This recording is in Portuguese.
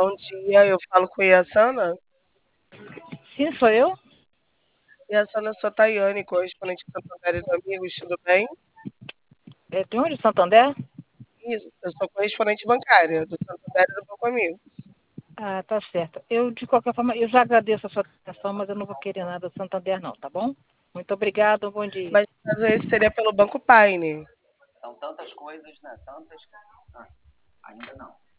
Bom dia, eu falo com Yassana. Sim, sou eu. Yassana, eu sou a Tayane, correspondente de Santander do Amigos, tudo bem? É de onde? Santander? Isso, eu sou correspondente bancária do Santander e do Banco Amigos. Ah, tá certo. Eu, de qualquer forma, eu já agradeço a sua atenção, mas eu não vou querer nada do Santander, não, tá bom? Muito obrigado, bom dia. Mas no caso esse seria pelo Banco Paine.